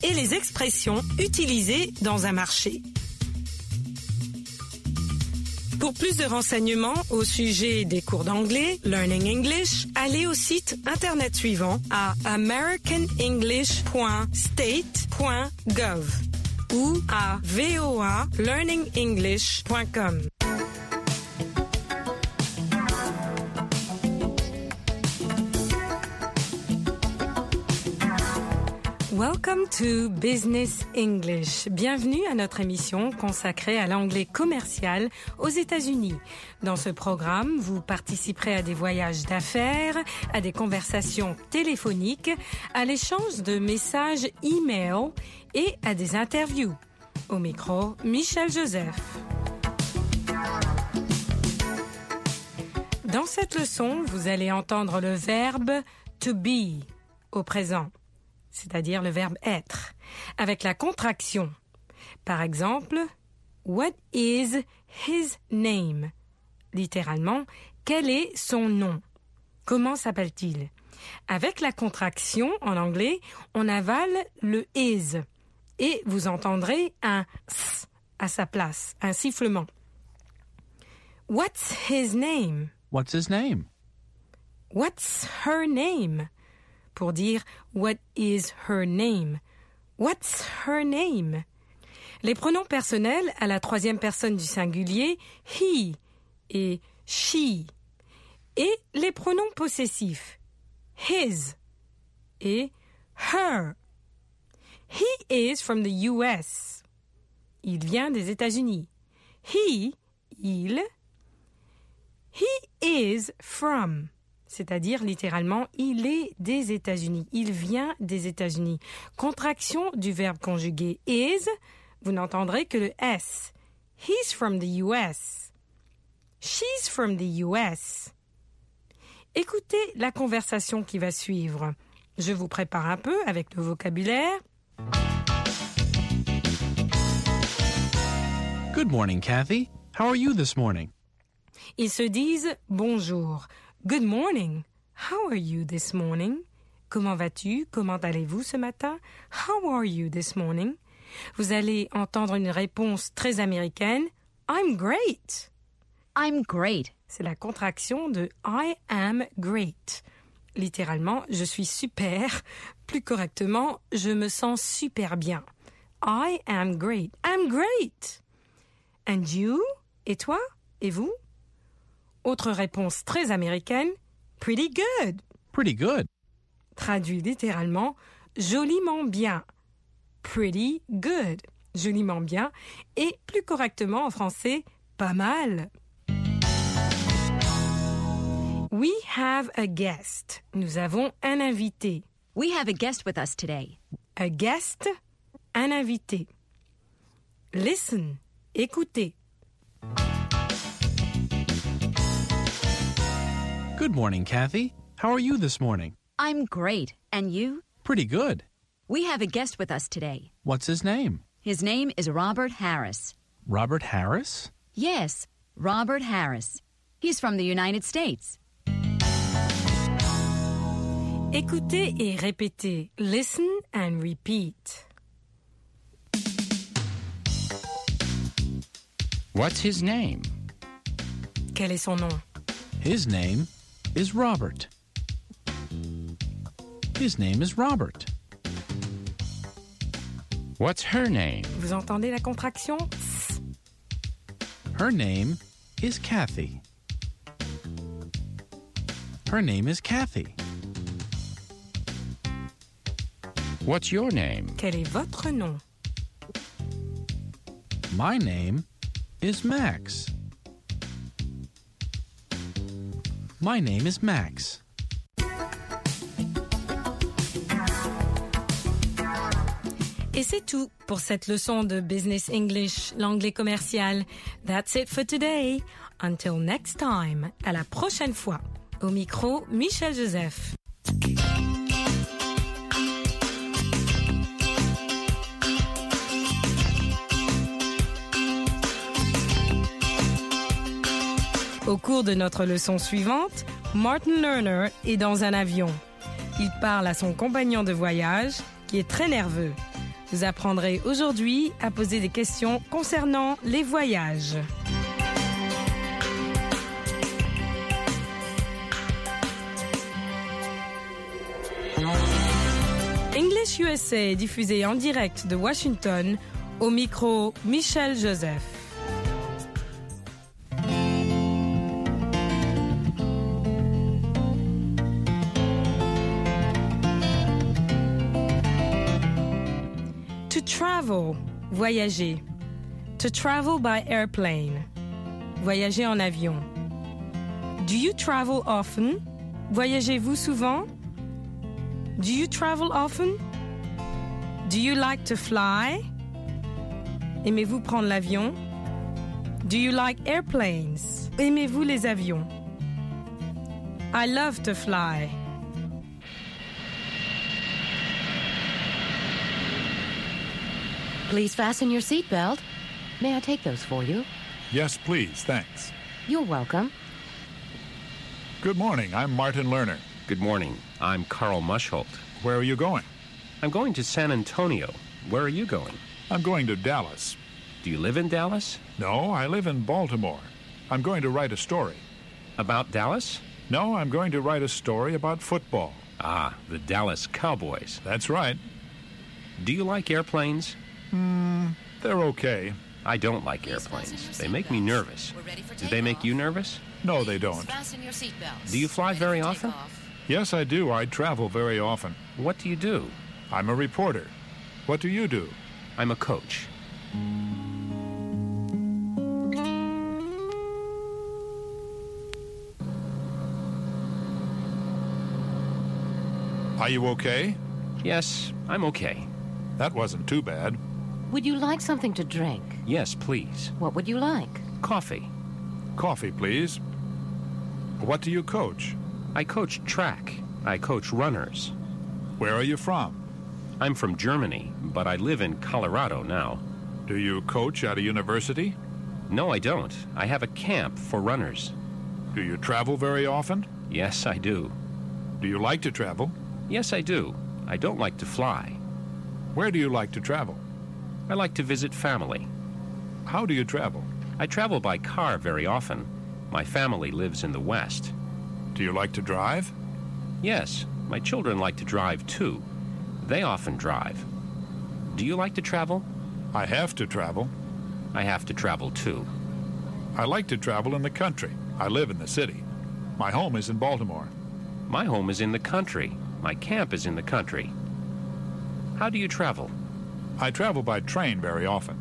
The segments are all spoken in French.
et les expressions utilisées dans un marché. Pour plus de renseignements au sujet des cours d'anglais, Learning English, allez au site internet suivant à americanenglish.state.gov ou à voalearningenglish.com. Welcome to Business English. Bienvenue à notre émission consacrée à l'anglais commercial aux États-Unis. Dans ce programme, vous participerez à des voyages d'affaires, à des conversations téléphoniques, à l'échange de messages e-mail et à des interviews. Au micro, Michel Joseph. Dans cette leçon, vous allez entendre le verbe to be au présent, c'est-à-dire le verbe être, avec la contraction. Par exemple, what is his name? Littéralement, quel est son nom? Comment s'appelle-t-il? Avec la contraction, en anglais, on avale le is et vous entendrez un s à sa place, un sifflement. What's his name? What's his name? What's her name? Pour dire what is her name? What's her name? Les pronoms personnels à la troisième personne du singulier, he et she. Et les pronoms possessifs, his et her. He is from the US. Il vient des États-Unis. Il. He is from. C'est-à-dire, littéralement, il est des États-Unis. Il vient des États-Unis. Contraction du verbe conjugué is, vous n'entendrez que le S. He's from the US. She's from the US. Écoutez la conversation qui va suivre. Je vous prépare un peu avec le vocabulaire. Good morning, Kathy. How are you this morning? Ils se disent bonjour. Good morning. How are you this morning? Comment vas-tu? Comment allez-vous ce matin? How are you this morning? Vous allez entendre une réponse très américaine. I'm great. I'm great. C'est la contraction de I am great. Littéralement, je suis super. Plus correctement, je me sens super bien. I am great. I'm great. And you? Et toi? Et vous? Autre réponse très américaine, pretty good. Pretty good. Traduit littéralement, joliment bien. Pretty good. Joliment bien. Et plus correctement en français, pas mal. We have a guest. Nous avons un invité. We have a guest with us today. A guest, un invité. Listen, écoutez. Good morning, Kathy. How are you this morning? I'm great. And you? Pretty good. We have a guest with us today. What's his name? His name is Robert Harris. Robert Harris? Yes, Robert Harris. He's from the United States. Écoutez et répétez. Listen and repeat. What's his name? Quel est son nom? His name is Robert. His name is Robert. What's her name? Vous entendez la contraction? Her name is Kathy. Her name is Kathy. What's your name? Quel est votre nom? My name is Max. My name is Max. Et c'est tout pour cette leçon de Business English, l'anglais commercial. That's it for today. Until next time. À la prochaine fois. Au micro, Michel Joseph. Au cours de notre leçon suivante, Martin Lerner est dans un avion. Il parle à son compagnon de voyage, qui est très nerveux. Vous apprendrez aujourd'hui à poser des questions concernant les voyages. English USA est diffusé en direct de Washington, au micro Michel Joseph. To travel, voyager. To travel by airplane, voyager en avion. Do you travel often? Voyagez-vous souvent? Do you travel often? Do you like to fly? Aimez-vous prendre l'avion? Do you like airplanes? Aimez-vous les avions? I love to fly. Please fasten your seatbelt. May I take those for you? Yes, please. Thanks. You're welcome. Good morning. I'm Martin Lerner. Good morning. I'm Carl Mushholt. Where are you going? I'm going to San Antonio. Where are you going? I'm going to Dallas. Do you live in Dallas? No, I live in Baltimore. I'm going to write a story. About Dallas? No, I'm going to write a story about football. Ah, the Dallas Cowboys. That's right. Do you like airplanes? They're okay. I don't like airplanes. They make me nervous. Do they make you nervous? No, they don't. Do you fly very often? Yes, I do. I travel very often. What do you do? I'm a reporter. What do you do? I'm a coach. Are you okay? Yes, I'm okay. That wasn't too bad. Would you like something to drink? Yes, please. What would you like? Coffee. Coffee, please. What do you coach? I coach track. I coach runners. Where are you from? I'm from Germany, but I live in Colorado now. Do you coach at a university? No, I don't. I have a camp for runners. Do you travel very often? Yes, I do. Do you like to travel? Yes, I do. I don't like to fly. Where do you like to travel? I like to visit family. How do you travel? I travel by car very often. My family lives in the West. Do you like to drive? Yes, my children like to drive too. They often drive. Do you like to travel? I have to travel. I have to travel too. I like to travel in the country. I live in the city. My home is in Baltimore. My home is in the country. My camp is in the country. How do you travel? I travel by train very often.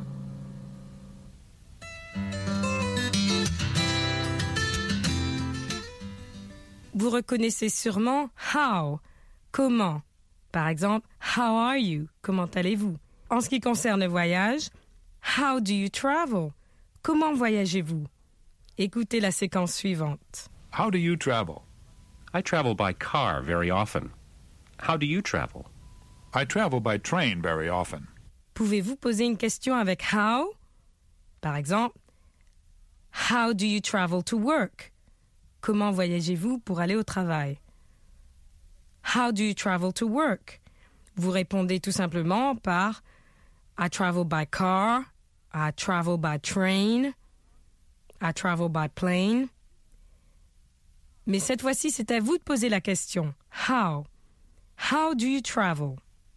Vous reconnaissez sûrement how, comment. Par exemple, how are you? Comment allez-vous? En ce qui concerne le voyage, how do you travel? Comment voyagez-vous? Écoutez la séquence suivante. How do you travel? I travel by car very often. How do you travel? I travel by train very often. Pouvez-vous poser une question avec how? Par exemple, how do you travel to work? Comment voyagez-vous pour aller au travail? How do you travel to work? Vous répondez tout simplement par I travel by car, I travel by train, I travel by plane. Mais cette fois-ci, c'est à vous de poser la question. How? How do you travel?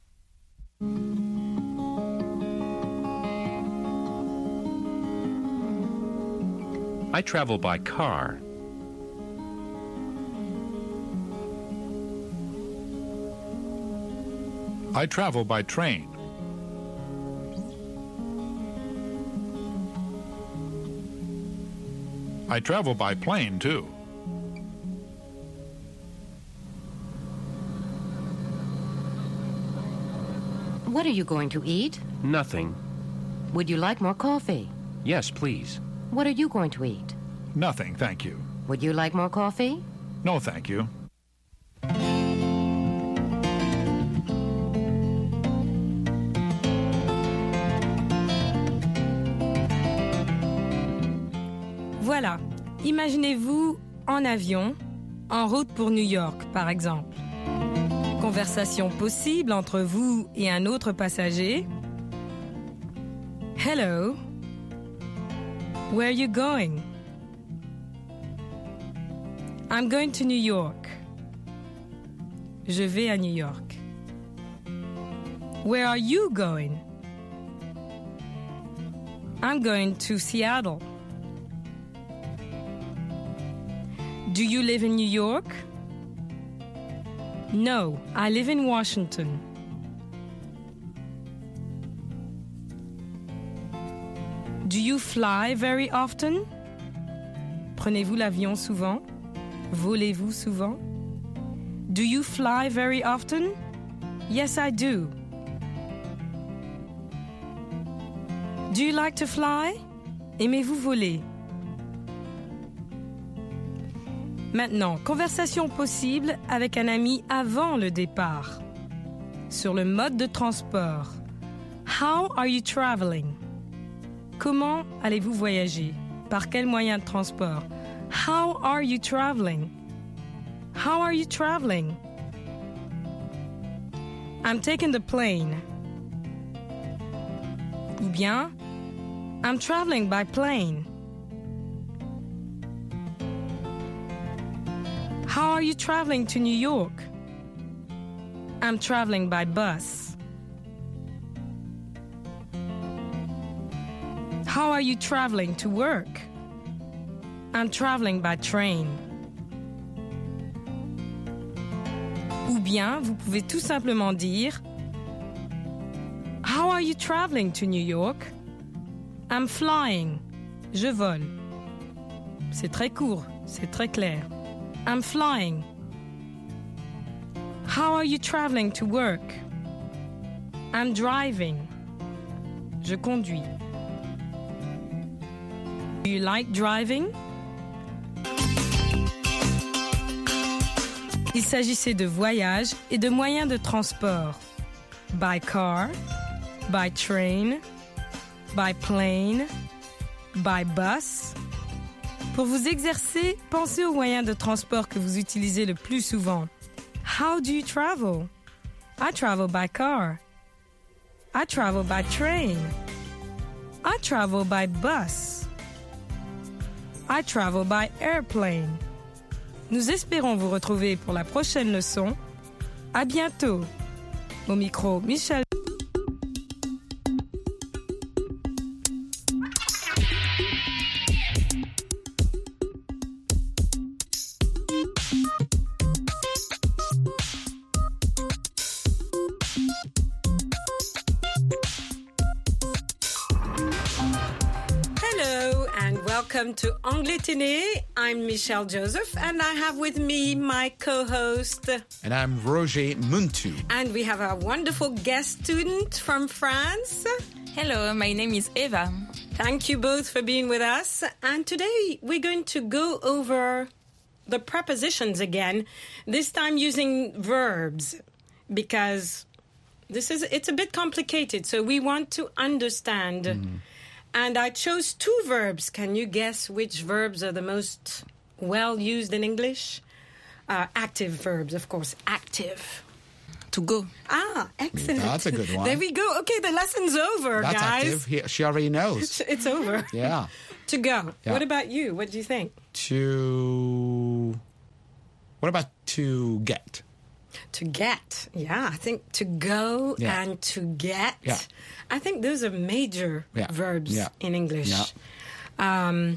I travel by car. I travel by train. I travel by plane, too. What are you going to eat? Nothing. Would you like more coffee? Yes, please. What are you going to eat? Nothing, thank you. Would you like more coffee? No, thank you. Voilà, imaginez-vous en avion, en route pour New York, par exemple. Conversation possible entre vous et un autre passager. Hello. Where are you going? I'm going to New York. Je vais à New York. Where are you going? I'm going to Seattle. Do you live in New York? No, I live in Washington. Do you fly very often? Prenez-vous l'avion souvent? Volez-vous souvent? Do you fly very often? Yes, I do. Do you like to fly? Aimez-vous voler? Maintenant, conversation possible avec un ami avant le départ. Sur le mode de transport. How are you traveling? Comment allez-vous voyager? Par quel moyen de transport? How are you traveling? How are you traveling? I'm taking the plane. Ou bien, I'm traveling by plane. How are you traveling to New York? I'm traveling by bus. How are you traveling to work? I'm traveling by train. Ou bien, vous pouvez tout simplement dire How are you traveling to New York? I'm flying. Je vole. C'est très court, c'est très clair. I'm flying. How are you traveling to work? I'm driving. Je conduis. Do you like driving? Il s'agissait de voyages et de moyens de transport. By car, by train, by plane, by bus. Pour vous exercer, pensez aux moyens de transport que vous utilisez le plus souvent. How do you travel? I travel by car. I travel by train. I travel by bus. I travel by airplane. Nous espérons vous retrouver pour la prochaine leçon. À bientôt. Au micro, Michel. Hello and welcome to Anglais Téné. I'm Michelle Joseph and I have with me my co-host. And I'm Roger Muntu. And we have a wonderful guest student from France. Hello, my name is Eva. Thank you both for being with us. And today we're going to go over the prepositions again, this time using verbs, because it's a bit complicated, so we want to understand. Mm-hmm. And I chose two verbs. Can you guess which verbs are the most well used in English? Active verbs, of course. Active. To go. Ah, excellent. That's a good one. There we go. Okay, the lesson's over, That's guys. active. She already knows. It's over. Yeah. To go. Yeah. What about you? What do you think? What about to get? To get. Yeah, I think to go and to get. Yeah. I think those are major verbs in English. Yeah.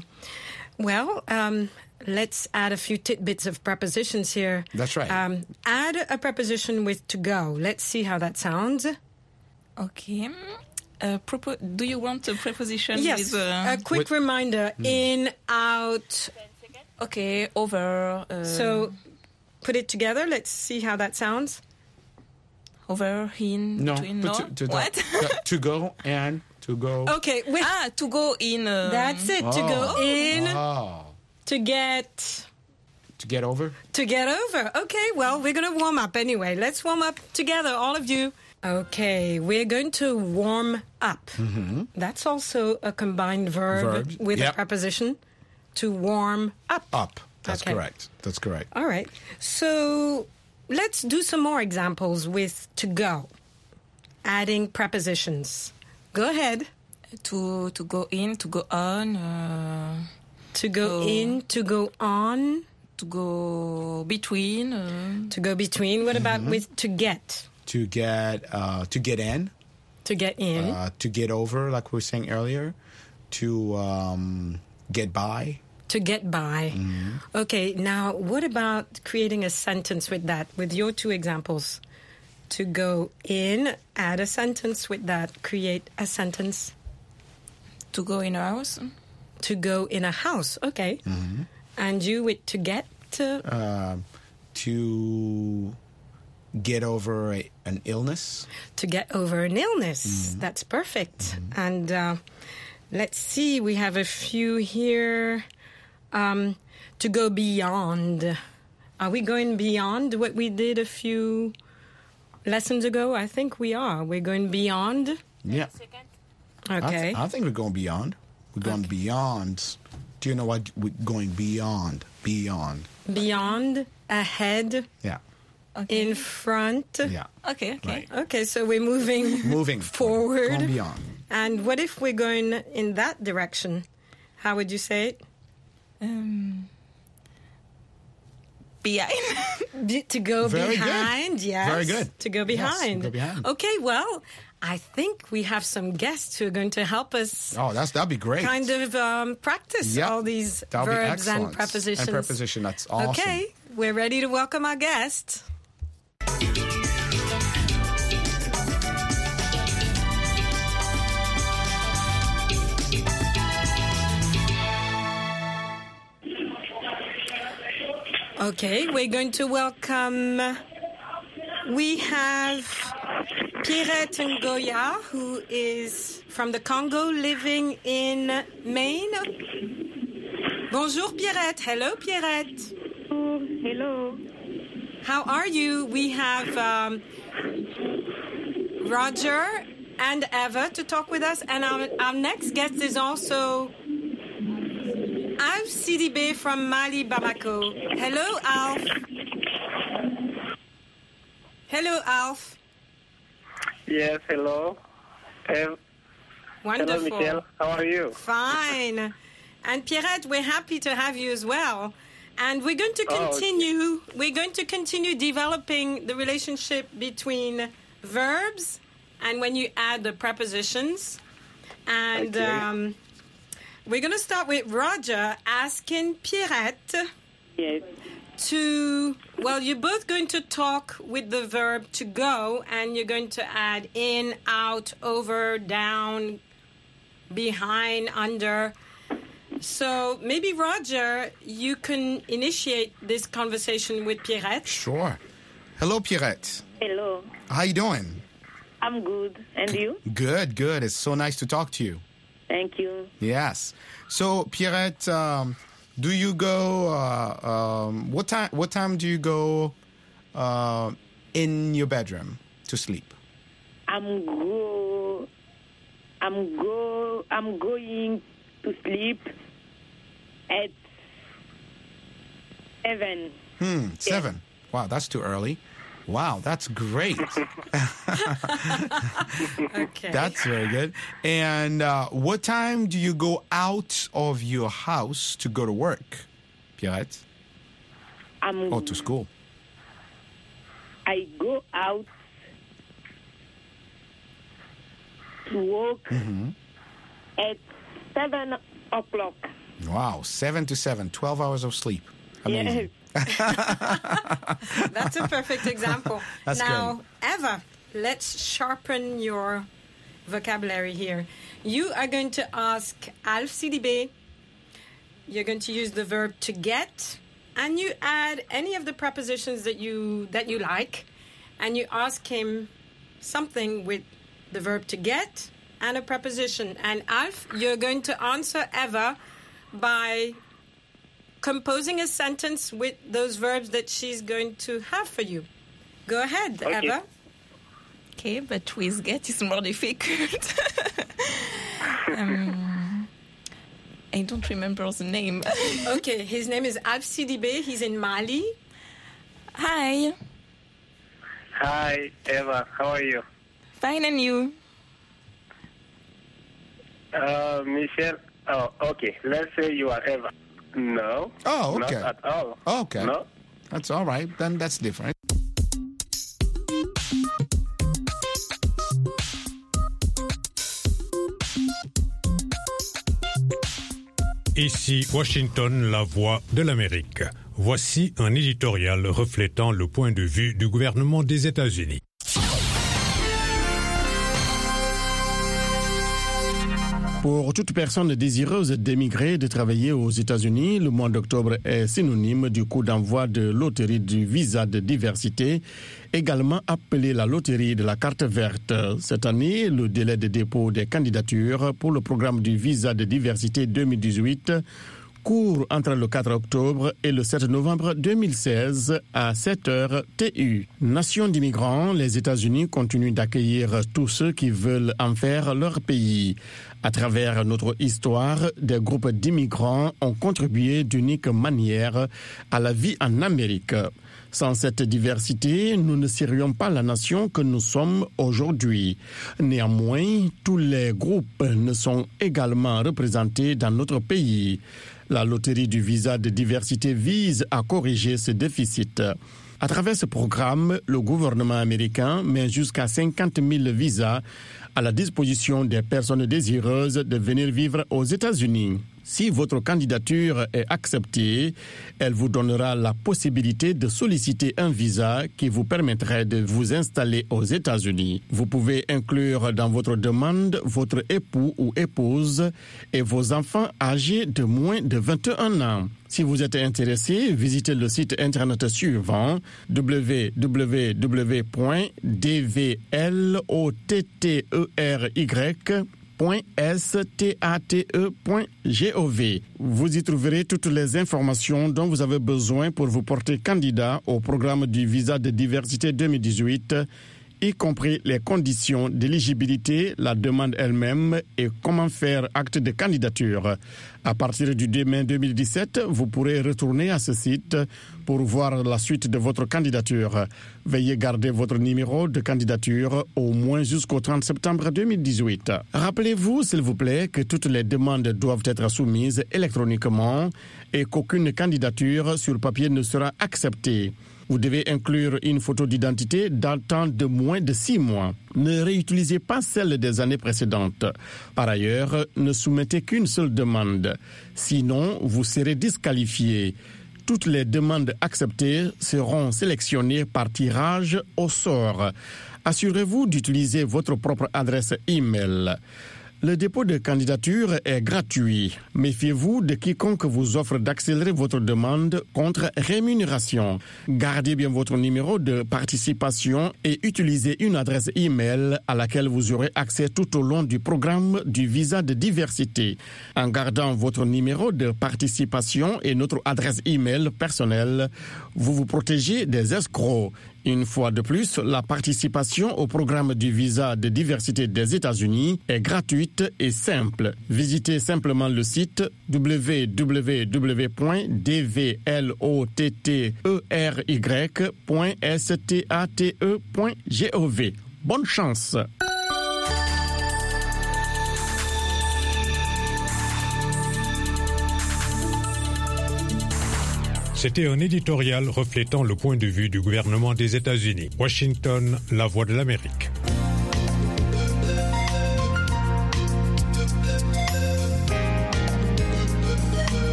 Let's add a few tidbits of prepositions here. That's right. Add a preposition with to go. Let's see how that sounds. Okay. Do you want a preposition? Yes. With, a quick reminder. In, out. Okay, over. So put it together. Let's see how that sounds. Over, in, no, between, no. What? To go and to go. Okay. To go in. That's it. To go in. Oh. To get over? To get over. Okay, well, we're going to warm up anyway. Let's warm up together, all of you. Okay, we're going to warm up. Mm-hmm. That's also a combined verb with a preposition. To warm up. Up. That's correct. That's correct. All right. So let's do some more examples with to go. Adding prepositions. Go ahead. To go in, to go on. To go in, to go on. To go between. To go between. What about with to get? To get in. To get in. To get over, like we were saying earlier. To get by. To get by. Okay, now what about creating a sentence with that, with your two examples? To go in, add a sentence with that, create a sentence. To go in a house. To go in a house, okay. And you with to get? To get over an illness. To get over an illness. That's perfect. And let's see, we have a few here. To go beyond. Are we going beyond what we did a few lessons ago? I think we are. We're going beyond. Yeah. Okay. I think we're going beyond. We're going beyond. Do you know what we're going beyond? Beyond. Beyond, ahead, Yeah. in front. Yeah. Okay. Right. Okay, so we're moving forward. Going beyond. And what if we're going in that direction? How would you say it? Behind. To go Very good. behind, yes. Very good. To go Yes, behind. to go behind. Okay, well, I think we have some guests who are going to help us Oh, that'd be great. kind of practice Yep. all these That'll be verbs and excellent. prepositions. And preposition, that's awesome. Okay, we're ready to welcome our guest. Okay, we're going to welcome. We have Pierrette Ngoya, who is from the Congo, living in Maine. Bonjour, Pierrette. Hello, Pierrette. Hello. How are you? We have Roger and Eva to talk with us, and our next guest is also Alf Sidibé from Mali, Bamako. Hello, Alf. Hello, Alf. Yes, hello. Wonderful. Hello, Michelle. How are you? Fine. And Pierrette, we're happy to have you as well. And we're going to continue. We're going to continue developing the relationship between verbs and when you add the prepositions. And we're going to start with Roger asking Pierrette Yes. well, you're both going to talk with the verb to go, and you're going to add in, out, over, down, behind, under. So maybe, Roger, you can initiate this conversation with Pierrette. Sure. Hello, Pierrette. Hello. How you doing? I'm good. And you? Good, good. It's so nice to talk to you. Thank you. Yes. So, Pierrette, do you go? What time do you go in your bedroom to sleep? I'm going to sleep at 7. 7. Wow, that's too early. Wow, that's great. Okay. That's very good. And what time do you go out of your house to go to work, Pierrette? Or to school? I go out to work at 7 o'clock. Wow, 7 to 7, 12 hours of sleep. Amazing. Yes. That's a perfect example. That's now, Eva, let's sharpen your vocabulary here. You are going to ask Alf Sidibé. You're going to use the verb to get, and you add any of the prepositions that you like, and you ask him something with the verb to get and a preposition. And Alf, you're going to answer Eva by composing a sentence with those verbs that she's going to have for you. Go ahead, Eva. Okay, but with get is more difficult. I don't remember the name. Okay, his name is Alf Sidibé. He's in Mali. Hi. Hi, Eva. How are you? Fine, and you? Michel. Oh, okay. Let's say you are Eva. No. Oh, okay. Not at all. Okay. No. That's all right. Then that's different. Ici Washington, la voix de l'Amérique. Voici un éditorial reflétant le point de vue du gouvernement des États-Unis. Pour toute personne désireuse d'émigrer et de travailler aux États-Unis, le mois d'octobre est synonyme du coup d'envoi de loterie du visa de diversité, également appelée la loterie de la carte verte. Cette année, le délai de dépôt des candidatures pour le programme du visa de diversité 2018 court entre le 4 octobre et le 7 novembre 2016 à 7h TU. Nation d'immigrants, les États-Unis continuent d'accueillir tous ceux qui veulent en faire leur pays. À travers notre histoire, des groupes d'immigrants ont contribué d'unique manière à la vie en Amérique. Sans cette diversité, nous ne serions pas la nation que nous sommes aujourd'hui. Néanmoins, tous les groupes ne sont également représentés dans notre pays. La loterie du visa de diversité vise à corriger ce déficit. À travers ce programme, le gouvernement américain met jusqu'à 50 000 visas à la disposition des personnes désireuses de venir vivre aux États-Unis. Si votre candidature est acceptée, elle vous donnera la possibilité de solliciter un visa qui vous permettrait de vous installer aux États-Unis. Vous pouvez inclure dans votre demande votre époux ou épouse et vos enfants âgés de moins de 21 ans. Si vous êtes intéressé, visitez le site internet suivant www.dvlotery.state.gov. Vous y trouverez toutes les informations dont vous avez besoin pour vous porter candidat au programme du visa de diversité 2018, y compris les conditions d'éligibilité, la demande elle-même et comment faire acte de candidature. À partir du 2 mai 2017, vous pourrez retourner à ce site pour voir la suite de votre candidature. Veuillez garder votre numéro de candidature au moins jusqu'au 30 septembre 2018. Rappelez-vous, s'il vous plaît, que toutes les demandes doivent être soumises électroniquement et qu'aucune candidature sur papier ne sera acceptée. Vous devez inclure une photo d'identité datant de moins de 6 mois. Ne réutilisez pas celle des années précédentes. Par ailleurs, ne soumettez qu'une seule demande. Sinon, vous serez disqualifié. Toutes les demandes acceptées seront sélectionnées par tirage au sort. Assurez-vous d'utiliser votre propre adresse e-mail. Le dépôt de candidature est gratuit. Méfiez-vous de quiconque vous offre d'accélérer votre demande contre rémunération. Gardez bien votre numéro de participation et utilisez une adresse e-mail à laquelle vous aurez accès tout au long du programme du visa de diversité. En gardant votre numéro de participation et notre adresse e-mail personnelle, vous vous protégez des escrocs. Une fois de plus, la participation au programme du visa de diversité des États-Unis est gratuite et simple. Visitez simplement le site www.dvlotery.state.gov. Bonne chance! C'était un éditorial reflétant le point de vue du gouvernement des États-Unis. Washington, la voix de l'Amérique.